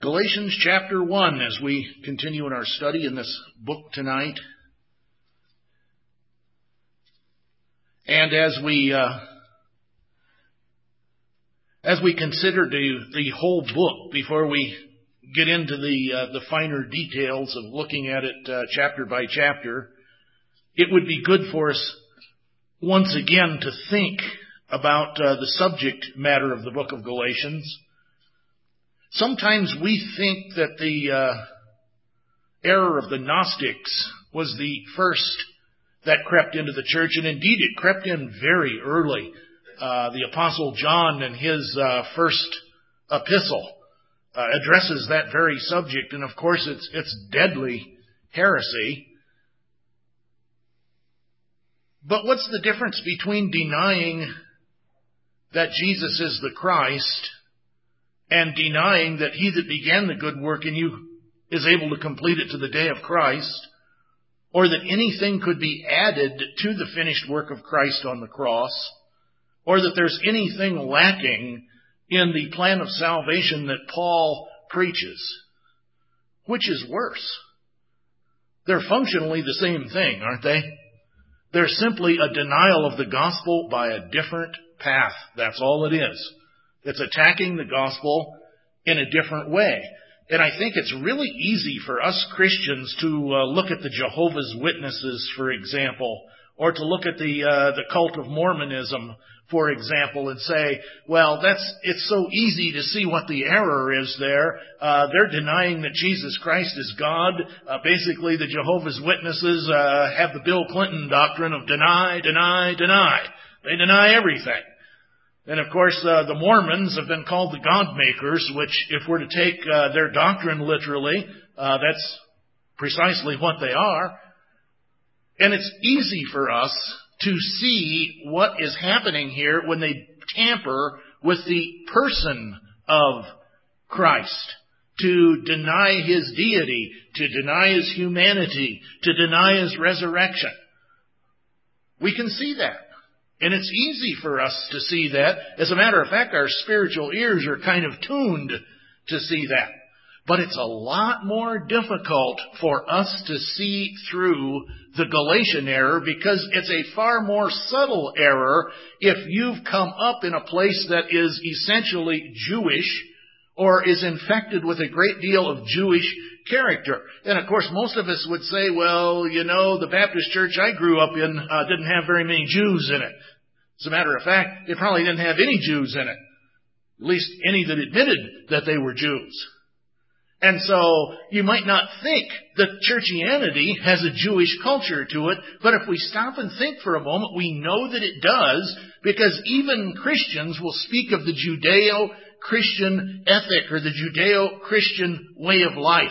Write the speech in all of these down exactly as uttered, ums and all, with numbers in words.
Galatians chapter one, as we continue in our study in this book tonight. And as we uh, as we consider the, the whole book, before we get into the uh, the finer details of looking at it uh, chapter by chapter, it would be good for us once again to think about uh, the subject matter of the book of Galatians. Sometimes we think that the uh, error of the Gnostics was the first that crept into the church, and indeed it crept in very early. Uh, the Apostle John in his uh, first epistle uh, addresses that very subject, and of course it's it's deadly heresy. But what's the difference between denying that Jesus is the Christ and denying that he that began the good work in you is able to complete it to the day of Christ, or that anything could be added to the finished work of Christ on the cross, or that there's anything lacking in the plan of salvation that Paul preaches? Which is worse? They're functionally the same thing, aren't they? They're simply a denial of the gospel by a different path. That's all it is. It's attacking the gospel in a different way. And I think it's really easy for us Christians to uh, look at the Jehovah's Witnesses, for example, or to look at the uh, the cult of Mormonism, for example, and say, well, that's it's so easy to see what the error is there. Uh, they're denying that Jesus Christ is God. Uh, basically, the Jehovah's Witnesses uh, have the Bill Clinton doctrine of deny, deny, deny. They deny everything. And of course, uh, the Mormons have been called the God makers, which, if we're to take uh, their doctrine literally, uh, that's precisely what they are. And it's easy for us to see what is happening here when they tamper with the person of Christ, to deny his deity, to deny his humanity, to deny his resurrection. We can see that. And it's easy for us to see that. As a matter of fact, our spiritual ears are kind of tuned to see that. But it's a lot more difficult for us to see through the Galatian error, because it's a far more subtle error if you've come up in a place that is essentially Jewish or is infected with a great deal of Jewish character. And of course, most of us would say, well, you know, the Baptist church I grew up in uh, didn't have very many Jews in it. As a matter of fact, it probably didn't have any Jews in it. At least any that admitted that they were Jews. And so you might not think that churchianity has a Jewish culture to it, but if we stop and think for a moment, we know that it does, because even Christians will speak of the Judeo-Christian ethic or the Judeo-Christian way of life.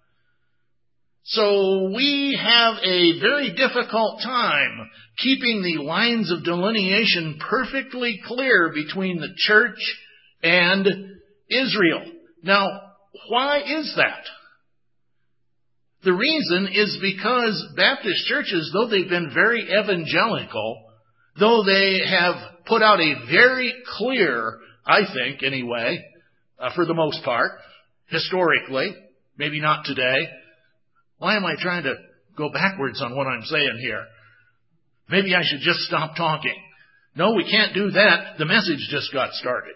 So we have a very difficult time keeping the lines of delineation perfectly clear between the church and Israel. Now, why is that? The reason is because Baptist churches, though they've been very evangelical, though they have put out a very clear, I think anyway, uh, for the most part, historically, maybe not today. Why am I trying to go backwards on what I'm saying here? Maybe I should just stop talking. No, we can't do that. The message just got started.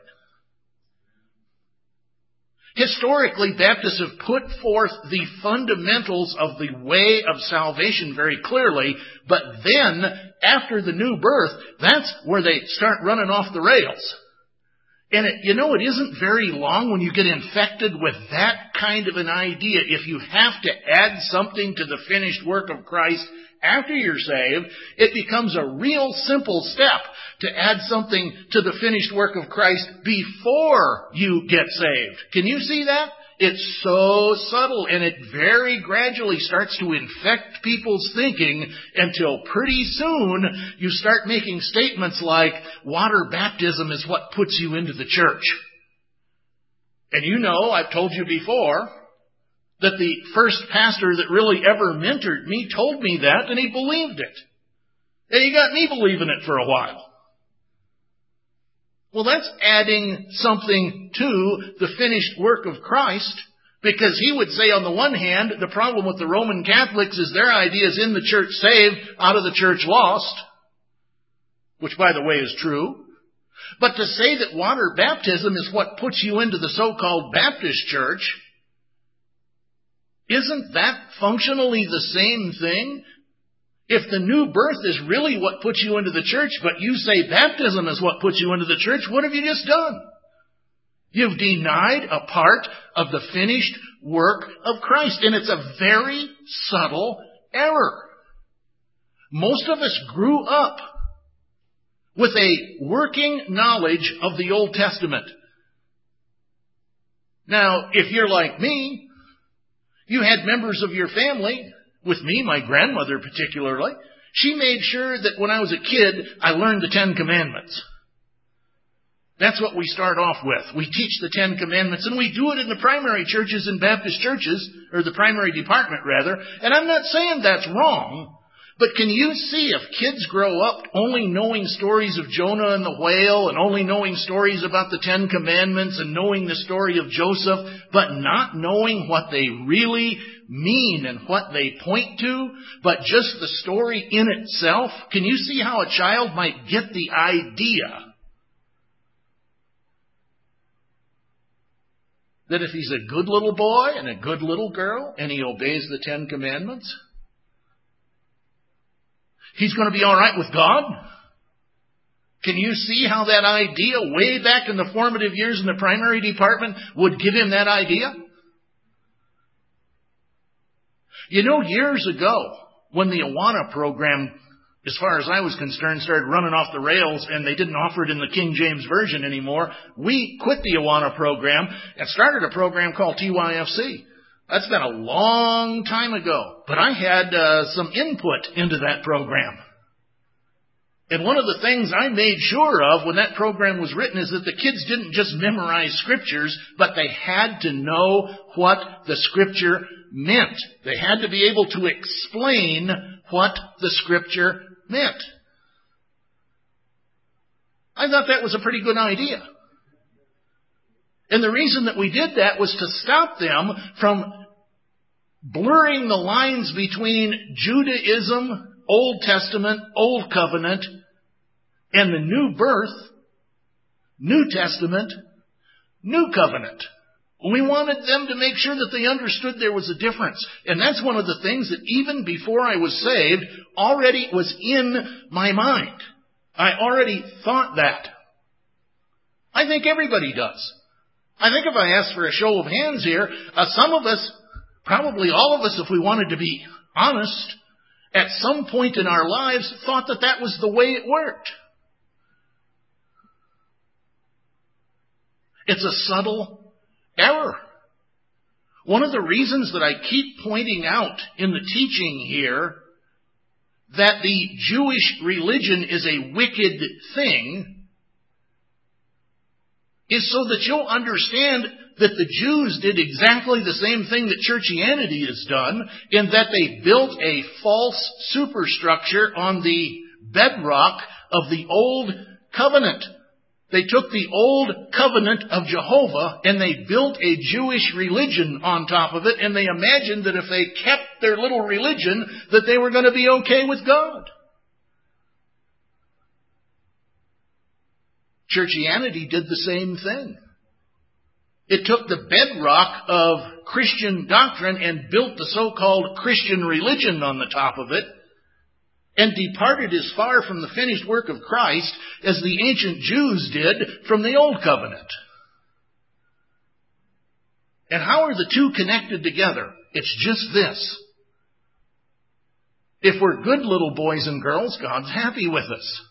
Historically, Baptists have put forth the fundamentals of the way of salvation very clearly, but then, after the new birth, that's where they start running off the rails. And it, you know, it isn't very long when you get infected with that kind of an idea. If you have to add something to the finished work of Christ after you're saved, it becomes a real simple step to add something to the finished work of Christ before you get saved. Can you see that? It's so subtle, and it very gradually starts to infect people's thinking until pretty soon you start making statements like, water baptism is what puts you into the church. And you know, I've told you before, that the first pastor that really ever mentored me told me that, and he believed it. And he got me believing it for a while. Well, that's adding something to the finished work of Christ Because he would say, on the one hand, the problem with the Roman Catholics is their idea is in the church saved, out of the church lost, which, by the way, is true. But to say that water baptism is what puts you into the so-called Baptist church, isn't that functionally the same thing? If the new birth is really what puts you into the church, but you say baptism is what puts you into the church, what have you just done? You've denied a part of the finished work of Christ, and it's a very subtle error. Most of us grew up with a working knowledge of the Old Testament. Now, if you're like me, you had members of your family, with me, my grandmother particularly, she made sure that when I was a kid, I learned the Ten Commandments. That's what we start off with. We teach the Ten Commandments, and we do it in the primary churches and Baptist churches, or the primary department rather, and I'm not saying that's wrong, but can you see if kids grow up only knowing stories of Jonah and the whale, and only knowing stories about the Ten Commandments, and knowing the story of Joseph, but not knowing what they really mean and what they point to, but just the story in itself? Can you see how a child might get the idea that if he's a good little boy and a good little girl and he obeys the Ten Commandments, he's going to be all right with God? Can you see how that idea way back in the formative years in the primary department would give him that idea? You know, years ago, when the Awana program, as far as I was concerned, started running off the rails and they didn't offer it in the King James Version anymore, we quit the Awana program and started a program called T Y F C. That's been a long time ago, but I had uh, some input into that program. And one of the things I made sure of when that program was written is that the kids didn't just memorize scriptures, but they had to know what the scripture meant. They had to be able to explain what the scripture meant. I thought that was a pretty good idea. And the reason that we did that was to stop them from blurring the lines between Judaism, Old Testament, Old Covenant, and the new birth, New Testament, New Covenant. We wanted them to make sure that they understood there was a difference. And that's one of the things that even before I was saved already was in my mind. I already thought that. I think everybody does. I think if I asked for a show of hands here, uh, some of us, probably all of us if we wanted to be honest, at some point in our lives thought that that was the way it worked. It's a subtle error. One of the reasons that I keep pointing out in the teaching here that the Jewish religion is a wicked thing is so that you'll understand that the Jews did exactly the same thing that churchianity has done, in that they built a false superstructure on the bedrock of the old covenant. They took the old covenant of Jehovah and they built a Jewish religion on top of it, and they imagined that if they kept their little religion, that they were going to be okay with God. Churchianity did the same thing. It took the bedrock of Christian doctrine and built the so-called Christian religion on the top of it, and departed as far from the finished work of Christ as the ancient Jews did from the Old Covenant. And how are the two connected together? It's just this. If we're good little boys and girls, God's happy with us.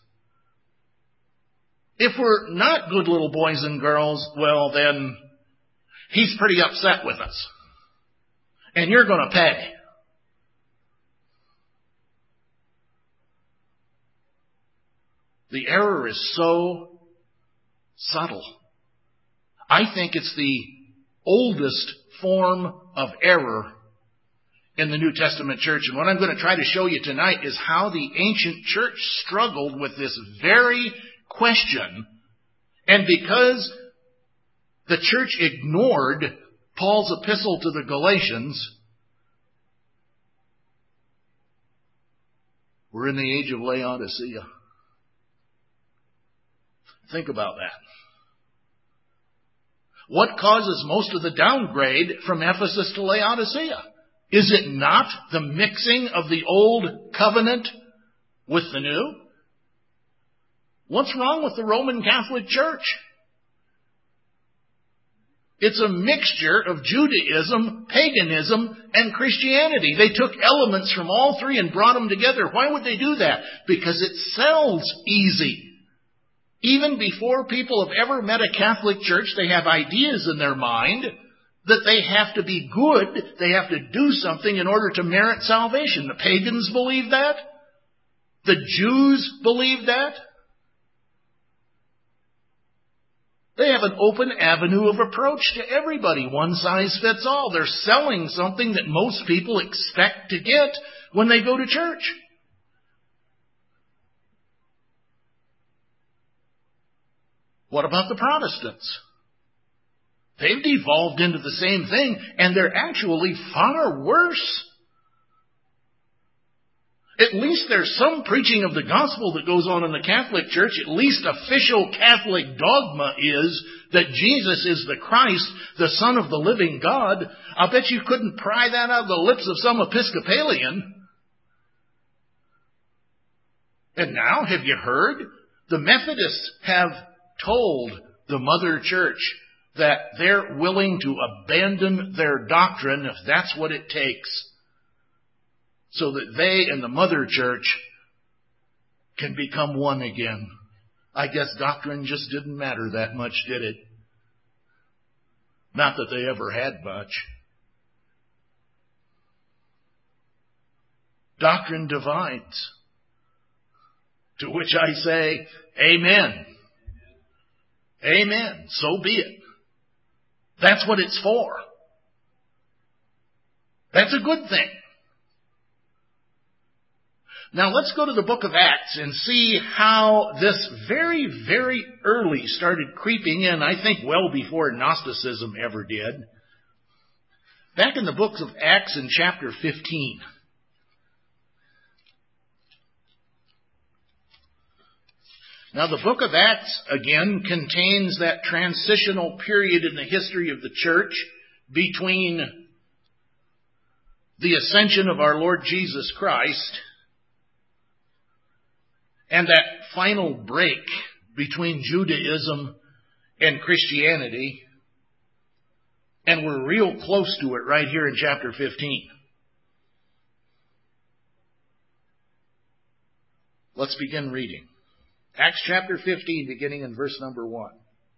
If we're not good little boys and girls, well then, He's pretty upset with us. And you're going to pay. The error is so subtle. I think it's the oldest form of error in the New Testament church. And what I'm going to try to show you tonight is how the ancient church struggled with this very question. And because the church ignored Paul's epistle to the Galatians, we're in the age of Laodicea. Think about that. What causes most of the downgrade from Ephesus to Laodicea? Is it not the mixing of the old covenant with the new? What's wrong with the Roman Catholic Church? It's a mixture of Judaism, paganism, and Christianity. They took elements from all three and brought them together. Why would they do that? Because it sells easy. Even before people have ever met a Catholic church, they have ideas in their mind that they have to be good, they have to do something in order to merit salvation. The pagans believe that. The Jews believe that. They have an open avenue of approach to everybody. One size fits all. They're selling something that most people expect to get when they go to church. What about the Protestants? They've devolved into the same thing, and they're actually far worse. At least there's some preaching of the gospel that goes on in the Catholic Church. At least official Catholic dogma is that Jesus is the Christ, the Son of the living God. I'll bet you couldn't pry that out of the lips of some Episcopalian. And now, have you heard? The Methodists have told the Mother Church that they're willing to abandon their doctrine if that's what it takes, so that they and the Mother Church can become one again. I guess doctrine just didn't matter that much, did it? Not that they ever had much. Doctrine divides. To which I say, amen. Amen. So be it. That's what it's for. That's a good thing. Now let's go to the book of Acts and see how this very, very early started creeping in, I think well before Gnosticism ever did. Back in the books of Acts in chapter fifteen. Now the book of Acts, again, contains that transitional period in the history of the church between the ascension of our Lord Jesus Christ and that final break between Judaism and Christianity. And we're real close to it right here in chapter fifteen. Let's begin reading. Acts chapter fifteen, beginning in verse number one.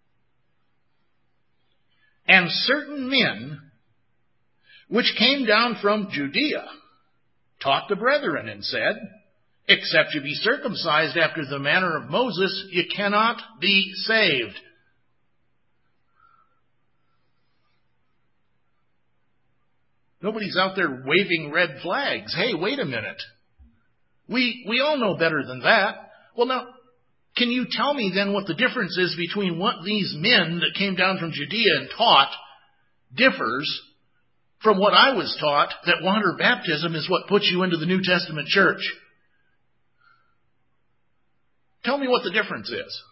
And certain men, which came down from Judea, taught the brethren and said, except you be circumcised after the manner of Moses, you cannot be saved. Nobody's out there waving red flags. Hey, wait a minute. We, we all know better than that. Well, now, can you tell me then what the difference is between what these men that came down from Judea and taught differs from what I was taught, that water baptism is what puts you into the New Testament church? Tell me what the difference is.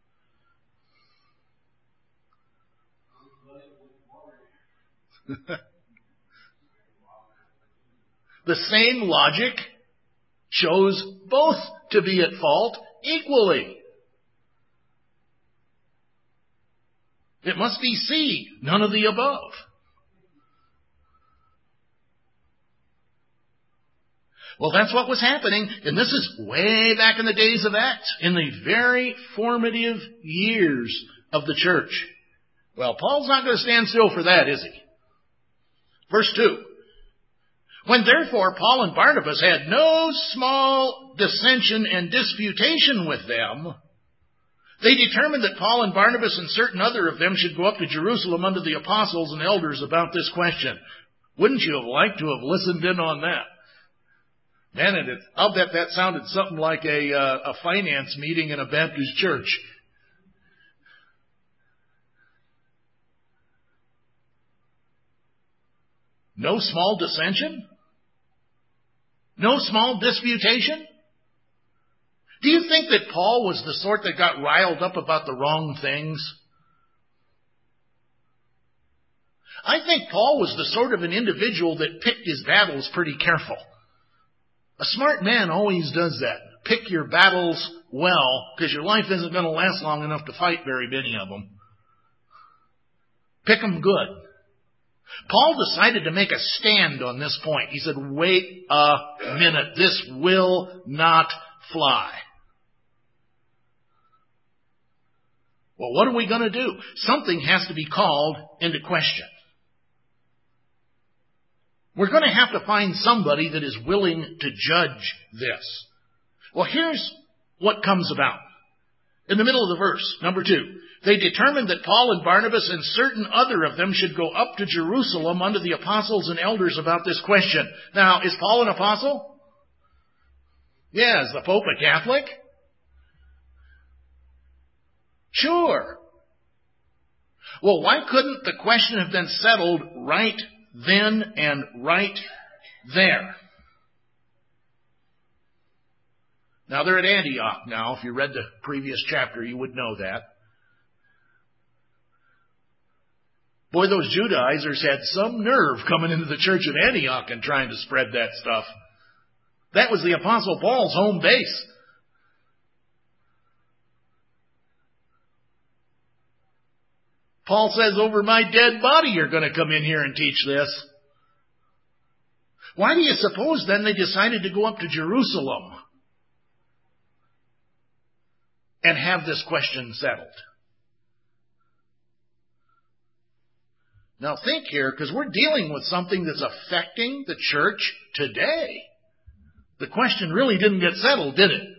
The same logic shows both to be at fault equally. It must be C, none of the above. Well, that's what was happening, and this is way back in the days of Acts, in the very formative years of the church. Well, Paul's not going to stand still for that, is he? Verse two. When therefore Paul and Barnabas had no small dissension and disputation with them, they determined that Paul and Barnabas and certain other of them should go up to Jerusalem unto the apostles and elders about this question. Wouldn't you have liked to have listened in on that? Man, it, I'll bet that sounded something like a, uh, a finance meeting in a Baptist church. No small dissension? No small disputation? Do you think that Paul was the sort that got riled up about the wrong things? I think Paul was the sort of an individual that picked his battles pretty careful. A smart man always does that. Pick your battles well, because your life isn't going to last long enough to fight very many of them. Pick them good. Paul decided to make a stand on this point. He said, wait a minute, this will not fly. Well, what are we going to do? Something has to be called into question. We're going to have to find somebody that is willing to judge this. Well, here's what comes about. In the middle of the verse, number two, they determined that Paul and Barnabas and certain other of them should go up to Jerusalem unto the apostles and elders about this question. Now, is Paul an apostle? Yeah, is the Pope a Catholic? Sure. Well, why couldn't the question have been settled right then and right there? Now, they're at Antioch now. If you read the previous chapter, you would know that. Boy, those Judaizers had some nerve coming into the church of Antioch and trying to spread that stuff. That was the Apostle Paul's home base. Paul says, over my dead body you're going to come in here and teach this. Why do you suppose then they decided to go up to Jerusalem and have this question settled? Now think here, because we're dealing with something that's affecting the church today. The question really didn't get settled, did it?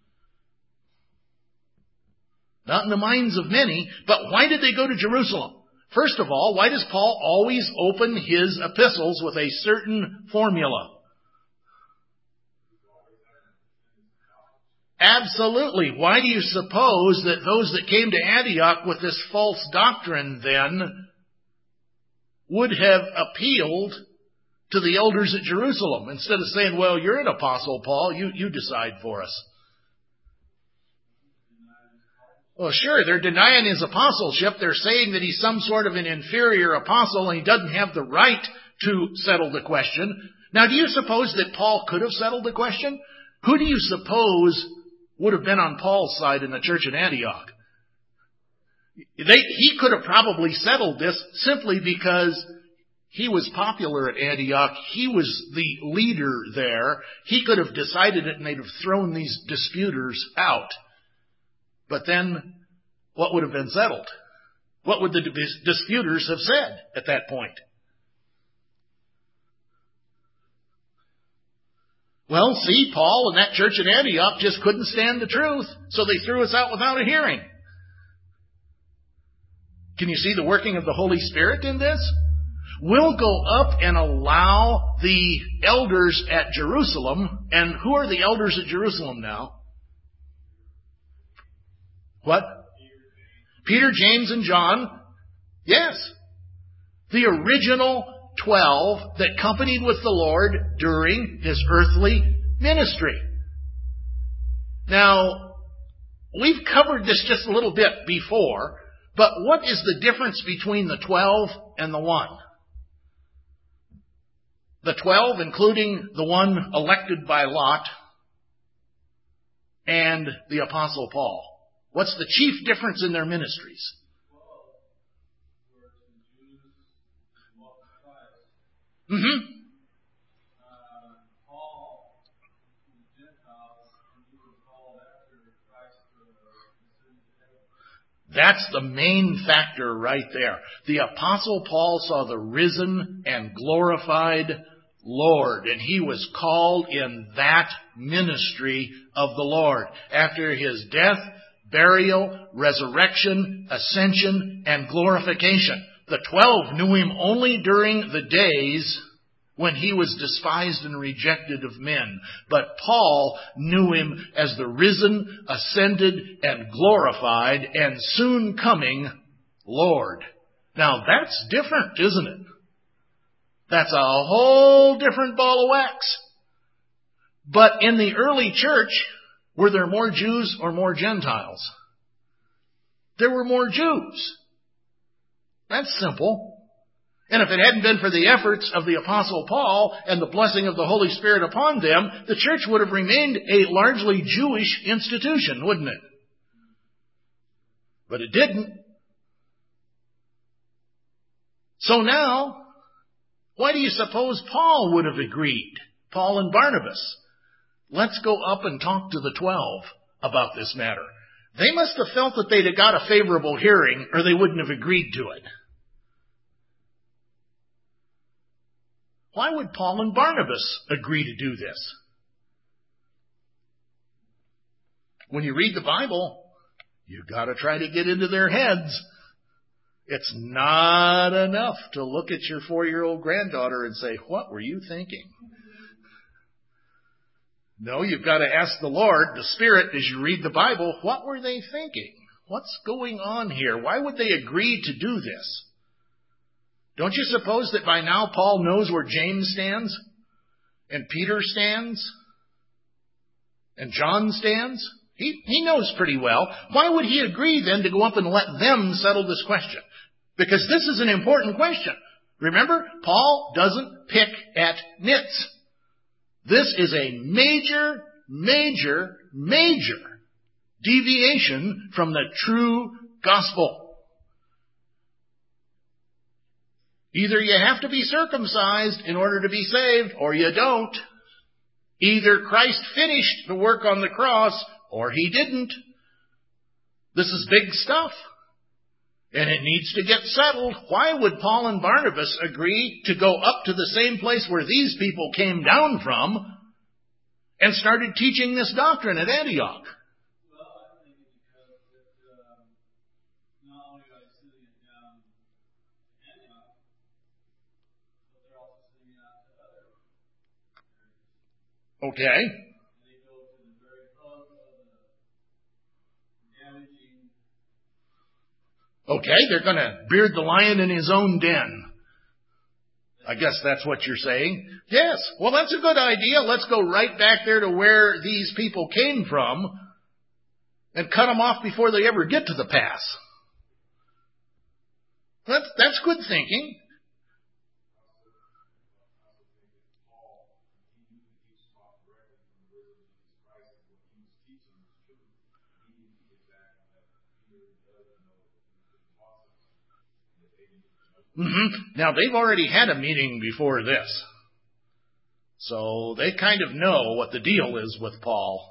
Not in the minds of many, but why did they go to Jerusalem? First of all, why does Paul always open his epistles with a certain formula? Absolutely. Why do you suppose that those that came to Antioch with this false doctrine then would have appealed to the elders at Jerusalem instead of saying, well, you're an apostle, Paul, you, you decide for us? Well, sure, they're denying his apostleship. They're saying that he's some sort of an inferior apostle and he doesn't have the right to settle the question. Now, do you suppose that Paul could have settled the question? Who do you suppose would have been on Paul's side in the church at Antioch? They, he could have probably settled this simply because he was popular at Antioch. He was the leader there. He could have decided it and they'd have thrown these disputers out. But then, what would have been settled? What would the disputers have said at that point? Well, see, Paul and that church at Antioch just couldn't stand the truth, so they threw us out without a hearing. Can you see the working of the Holy Spirit in this? We'll go up and allow the elders at Jerusalem. And who are the elders at Jerusalem now? What? Peter, James, and John. Yes. The original twelve that companied with the Lord during his earthly ministry. Now, we've covered this just a little bit before, but what is the difference between the twelve and the one? The twelve, including the one elected by Lot, and the Apostle Paul. What's the chief difference in their ministries? Mm-hmm. That's the main factor right there. The Apostle Paul saw the risen and glorified Lord, and he was called in that ministry of the Lord. After his death, burial, resurrection, ascension, and glorification. The twelve knew him only during the days when he was despised and rejected of men. But Paul knew him as the risen, ascended, and glorified, and soon coming Lord. Now that's different, isn't it? That's a whole different ball of wax. But in the early church, were there more Jews or more Gentiles? There were more Jews. That's simple. And if it hadn't been for the efforts of the Apostle Paul and the blessing of the Holy Spirit upon them, the church would have remained a largely Jewish institution, wouldn't it? But it didn't. So now, why do you suppose Paul would have agreed? Paul and Barnabas. Let's go up and talk to the twelve about this matter. They must have felt that they'd have got a favorable hearing, or they wouldn't have agreed to it. Why would Paul and Barnabas agree to do this? When you read the Bible, you've got to try to get into their heads. It's not enough to look at your four-year-old granddaughter and say, "What were you thinking?" No, you've got to ask the Lord, the Spirit, as you read the Bible, what were they thinking? What's going on here? Why would they agree to do this? Don't you suppose that by now Paul knows where James stands? And Peter stands? And John stands? He, he knows pretty well. Why would he agree then to go up and let them settle this question? Because this is an important question. Remember, Paul doesn't pick at nits. This is a major, major, major deviation from the true gospel. Either you have to be circumcised in order to be saved, or you don't. Either Christ finished the work on the cross, or he didn't. This is big stuff. And it needs to get settled. Why would Paul and Barnabas agree to go up to the same place where these people came down from and started teaching this doctrine at Antioch? Okay. Okay, they're going to beard the lion in his own den. I guess that's what you're saying. Yes, well, that's a good idea. Let's go right back there to where these people came from and cut them off before they ever get to the pass. That's, that's good thinking. Mm-hmm. Now, they've already had a meeting before this. So they kind of know what the deal is with Paul.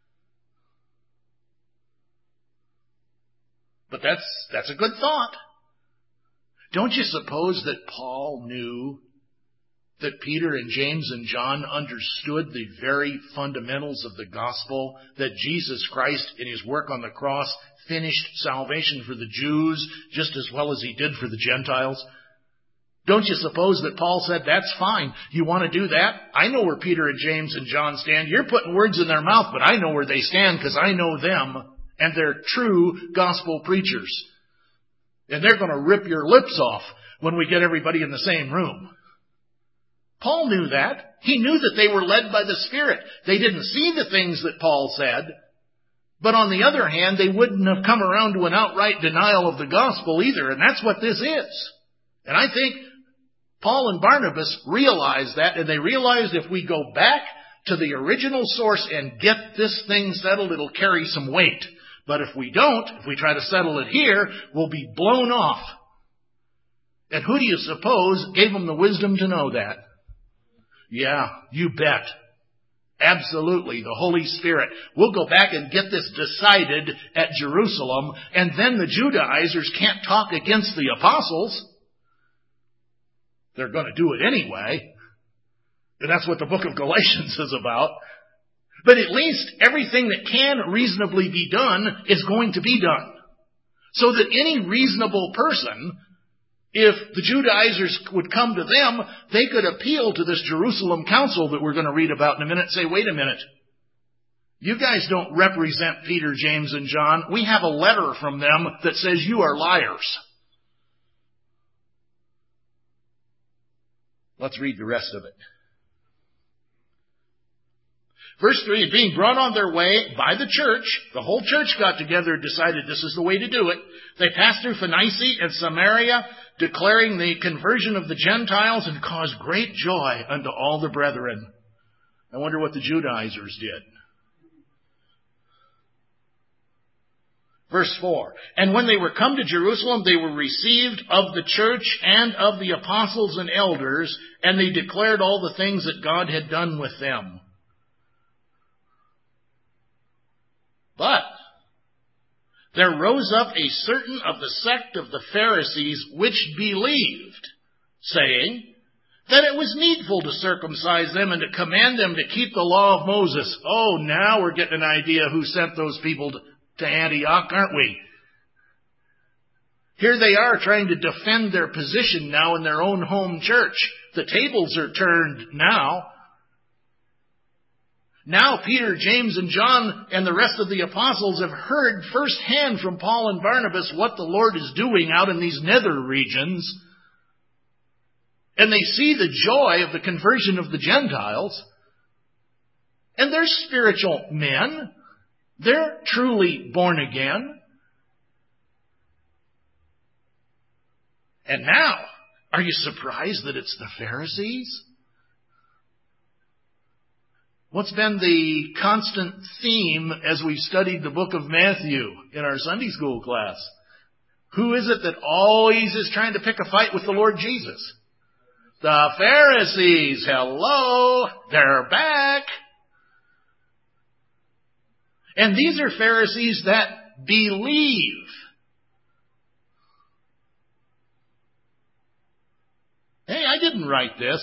But that's that's a good thought. Don't you suppose that Paul knew that Peter and James and John understood the very fundamentals of the gospel, that Jesus Christ in his work on the cross finished salvation for the Jews just as well as he did for the Gentiles? Don't you suppose that Paul said, that's fine. You want to do that? I know where Peter and James and John stand. You're putting words in their mouth, but I know where they stand because I know them, and they're true gospel preachers. And they're going to rip your lips off when we get everybody in the same room. Paul knew that. He knew that they were led by the Spirit. They didn't see the things that Paul said. But on the other hand, they wouldn't have come around to an outright denial of the gospel either. And that's what this is. And I think Paul and Barnabas realized that. And they realized if we go back to the original source and get this thing settled, it'll carry some weight. But if we don't, if we try to settle it here, we'll be blown off. And who do you suppose gave them the wisdom to know that? Yeah, you bet. Absolutely, the Holy Spirit. We'll go back and get this decided at Jerusalem, and then the Judaizers can't talk against the apostles. They're going to do it anyway. And that's what the book of Galatians is about. But at least everything that can reasonably be done is going to be done. So that any reasonable person, if the Judaizers would come to them, they could appeal to this Jerusalem council that we're going to read about in a minute and say, wait a minute. You guys don't represent Peter, James, and John. We have a letter from them that says you are liars. Let's read the rest of it. Verse three, being brought on their way by the church, the whole church got together and decided this is the way to do it. They passed through Phoenicia and Samaria, declaring the conversion of the Gentiles, and caused great joy unto all the brethren. I wonder what the Judaizers did. Verse four, and when they were come to Jerusalem, they were received of the church and of the apostles and elders, and they declared all the things that God had done with them. But there rose up a certain of the sect of the Pharisees which believed, saying that it was needful to circumcise them and to command them to keep the law of Moses. Oh, now we're getting an idea who sent those people to, to Antioch, aren't we? Here they are trying to defend their position now in their own home church. The tables are turned now. Now Peter, James, and John and the rest of the apostles have heard firsthand from Paul and Barnabas what the Lord is doing out in these nether regions. And they see the joy of the conversion of the Gentiles. And they're spiritual men. They're truly born again. And now, are you surprised that it's the Pharisees? What's been the constant theme as we've studied the book of Matthew in our Sunday school class? Who is it that always is trying to pick a fight with the Lord Jesus? The Pharisees. Hello, they're back. And these are Pharisees that believe. Hey, I didn't write this.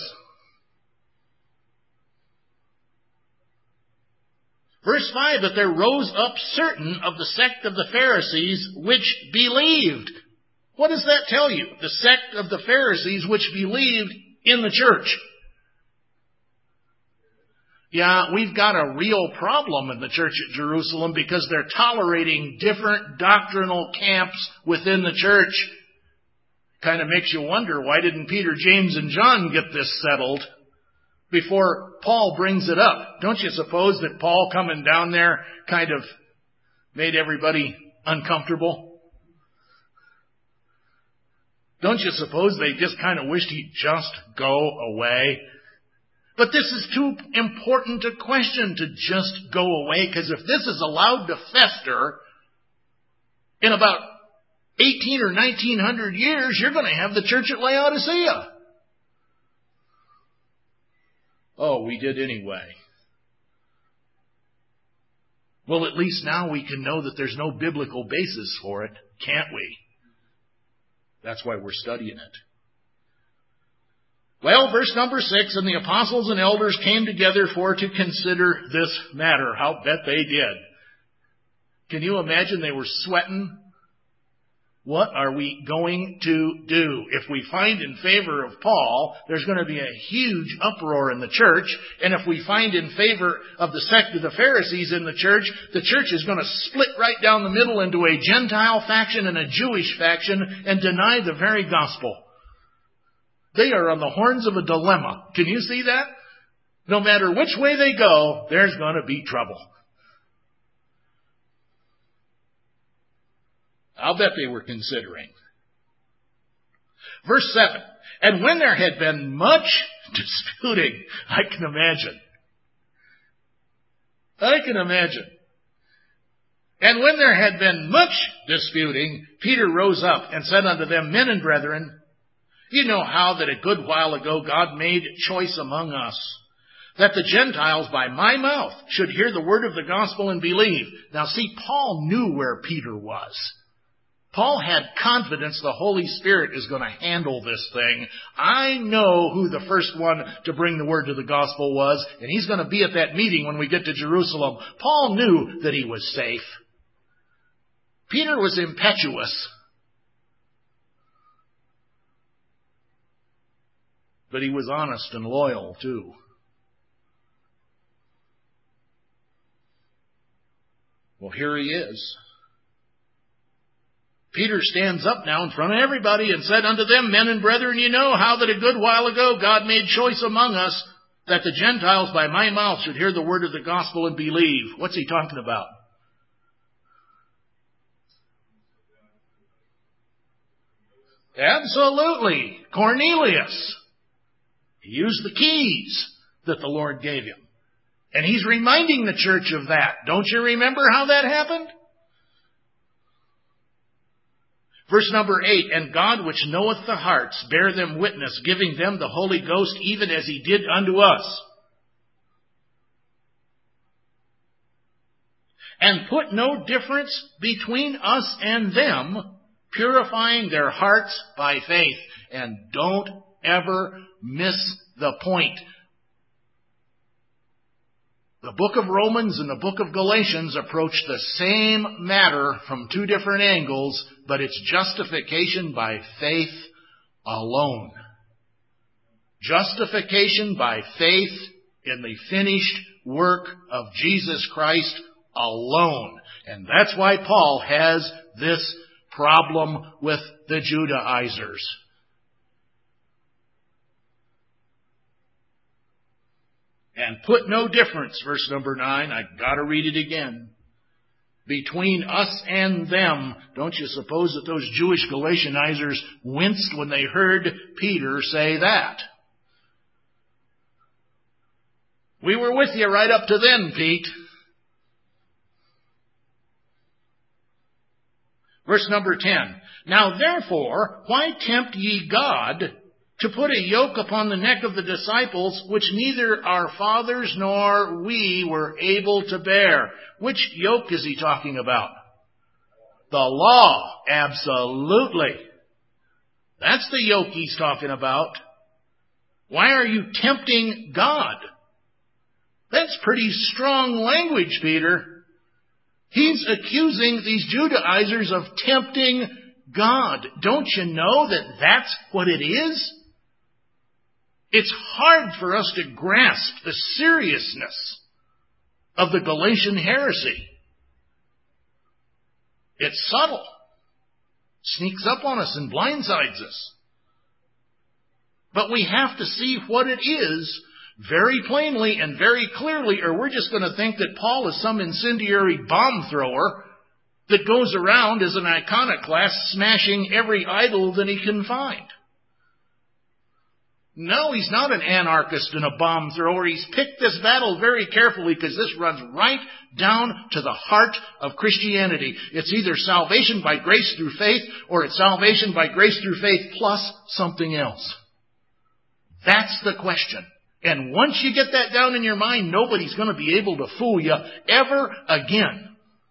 Verse five, that there rose up certain of the sect of the Pharisees which believed. What does that tell you? The sect of the Pharisees which believed in the church. Yeah, we've got a real problem in the church at Jerusalem because they're tolerating different doctrinal camps within the church. Kind of makes you wonder, why didn't Peter, James, and John get this settled before Paul brings it up? Don't you suppose that Paul coming down there kind of made everybody uncomfortable? Don't you suppose they just kind of wished he'd just go away? But this is too important a question to just go away, because if this is allowed to fester in about eighteen or nineteen hundred years, you're going to have the church at Laodicea. Oh, we did anyway. Well, at least now we can know that there's no biblical basis for it, can't we? That's why we're studying it. Well, verse number six, and the apostles and elders came together for to consider this matter. I'll bet they did. Can you imagine they were sweating? What are we going to do? If we find in favor of Paul, there's going to be a huge uproar in the church. And if we find in favor of the sect of the Pharisees in the church, the church is going to split right down the middle into a Gentile faction and a Jewish faction and deny the very gospel. They are on the horns of a dilemma. Can you see that? No matter which way they go, there's going to be trouble. I'll bet they were considering. Verse seven, and when there had been much disputing, I can imagine. I can imagine. And when there had been much disputing, Peter rose up and said unto them, men and brethren, you know how that a good while ago God made choice among us, that the Gentiles by my mouth should hear the word of the gospel and believe. Now see, Paul knew where Peter was. Paul had confidence the Holy Spirit is going to handle this thing. I know who the first one to bring the word to the gospel was, and he's going to be at that meeting when we get to Jerusalem. Paul knew that he was safe. Peter was impetuous. But he was honest and loyal, too. Well, here he is. Peter stands up now in front of everybody and said unto them, Men and brethren, ye know how that a good while ago God made choice among us that the Gentiles by my mouth should hear the word of the gospel and believe. What's he talking about? Absolutely. Cornelius. He used the keys that the Lord gave him. And he's reminding the church of that. Don't you remember how that happened? Verse number eight, And God which knoweth the hearts bear them witness, giving them the Holy Ghost, even as he did unto us. And put no difference between us and them, purifying their hearts by faith. And don't ever miss the point. The book of Romans and the book of Galatians approach the same matter from two different angles, but it's justification by faith alone. Justification by faith in the finished work of Jesus Christ alone. And that's why Paul has this problem with the Judaizers. And put no difference, verse number nine, I've got to read it again, between us and them. Don't you suppose that those Jewish Galatianizers winced when they heard Peter say that? We were with you right up to then, Pete. Verse number ten. Now therefore, why tempt ye God to put a yoke upon the neck of the disciples, which neither our fathers nor we were able to bear? Which yoke is he talking about? The law, absolutely. That's the yoke he's talking about. Why are you tempting God? That's pretty strong language, Peter. He's accusing these Judaizers of tempting God. Don't you know that that's what it is? It's hard for us to grasp the seriousness of the Galatian heresy. It's subtle. Sneaks up on us and blindsides us. But we have to see what it is very plainly and very clearly, or we're just going to think that Paul is some incendiary bomb thrower that goes around as an iconoclast smashing every idol that he can find. No, he's not an anarchist and a bomb thrower. He's picked this battle very carefully because this runs right down to the heart of Christianity. It's either salvation by grace through faith or it's salvation by grace through faith plus something else. That's the question. And once you get that down in your mind, nobody's going to be able to fool you ever again.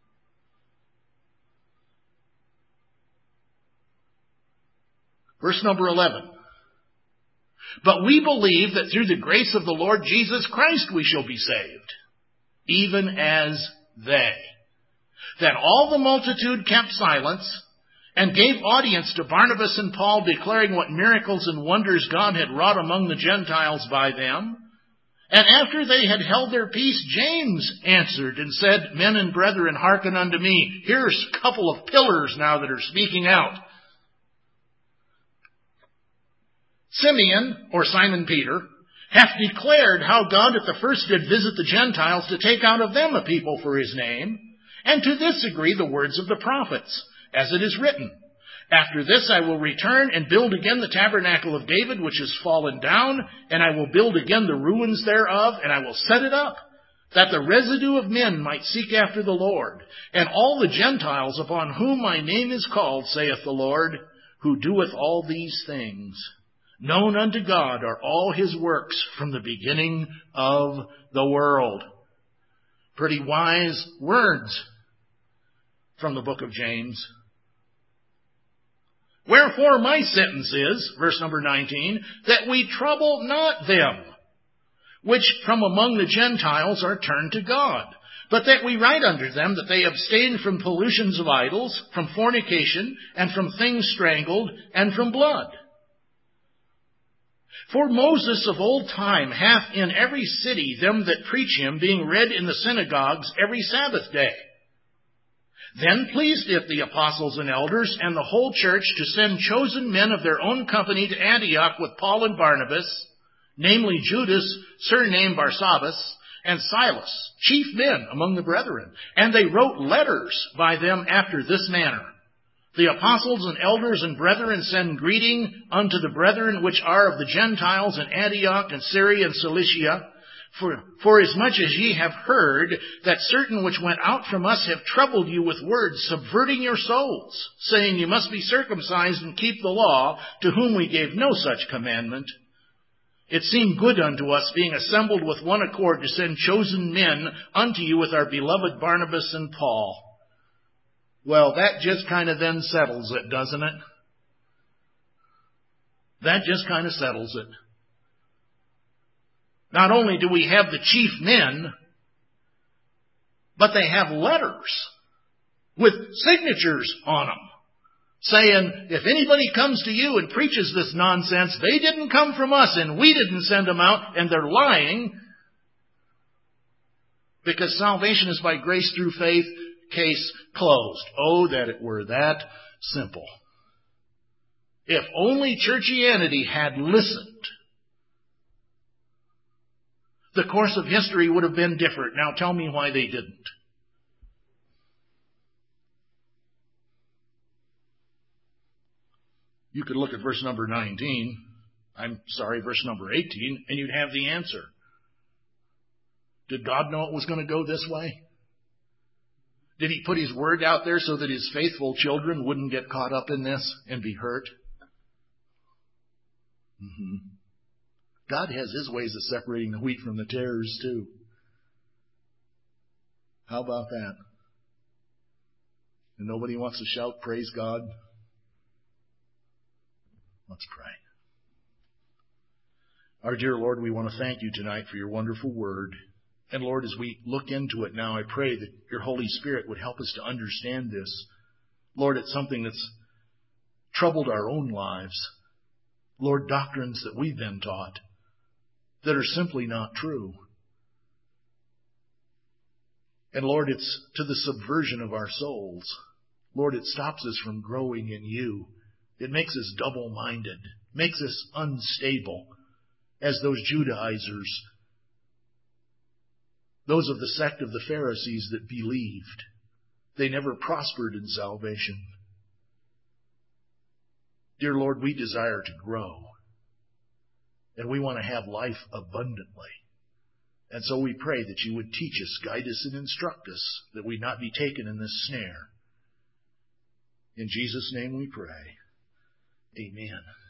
Verse number eleven. But we believe that through the grace of the Lord Jesus Christ we shall be saved, even as they. That all the multitude kept silence and gave audience to Barnabas and Paul, declaring what miracles and wonders God had wrought among the Gentiles by them. And after they had held their peace, James answered and said, Men and brethren, hearken unto me. Here's a couple of pillars now that are speaking out. Simeon, or Simon Peter, hath declared how God at the first did visit the Gentiles to take out of them a people for his name, and to this agree the words of the prophets, as it is written, After this I will return and build again the tabernacle of David, which is fallen down, and I will build again the ruins thereof, and I will set it up, that the residue of men might seek after the Lord, and all the Gentiles upon whom my name is called, saith the Lord, who doeth all these things. Known unto God are all his works from the beginning of the world. Pretty wise words from the book of James. Wherefore my sentence is, verse number nineteen, that we trouble not them, which from among the Gentiles are turned to God, but that we write unto them that they abstain from pollutions of idols, from fornication, and from things strangled, and from blood. For Moses of old time hath in every city them that preach him, being read in the synagogues every Sabbath day. Then pleased it the apostles and elders and the whole church to send chosen men of their own company to Antioch with Paul and Barnabas, namely Judas, surnamed Barsabbas, and Silas, chief men among the brethren. And they wrote letters by them after this manner. The apostles and elders and brethren send greeting unto the brethren which are of the Gentiles in Antioch and Syria and Cilicia. For, for as much as ye have heard that certain which went out from us have troubled you with words, subverting your souls, saying you must be circumcised and keep the law, to whom we gave no such commandment. It seemed good unto us, being assembled with one accord, to send chosen men unto you with our beloved Barnabas and Paul. Well, that just kind of then settles it, doesn't it? That just kind of settles it. Not only do we have the chief men, but they have letters with signatures on them, saying, if anybody comes to you and preaches this nonsense, they didn't come from us and we didn't send them out, and they're lying, because salvation is by grace through faith. Case closed. Oh, that it were that simple. If only churchianity had listened, the course of history would have been different. Now tell me why they didn't. You could look at verse number nineteen, I'm sorry, verse number eighteen, and you'd have the answer. Did God know it was going to go this way? Did he put his word out there so that his faithful children wouldn't get caught up in this and be hurt? Mm-hmm. God has his ways of separating the wheat from the tares too. How about that? And nobody wants to shout, praise God? Let's pray. Our dear Lord, we want to thank you tonight for your wonderful word. And Lord, as we look into it now, I pray that your Holy Spirit would help us to understand this. Lord, it's something that's troubled our own lives. Lord, doctrines that we've been taught that are simply not true. And Lord, it's to the subversion of our souls. Lord, it stops us from growing in you. It makes us double-minded, makes us unstable as those Judaizers, those of the sect of the Pharisees that believed. They never prospered in salvation. Dear Lord, we desire to grow. And we want to have life abundantly. And so we pray that you would teach us, guide us, and instruct us, that we not be taken in this snare. In Jesus' name we pray. Amen.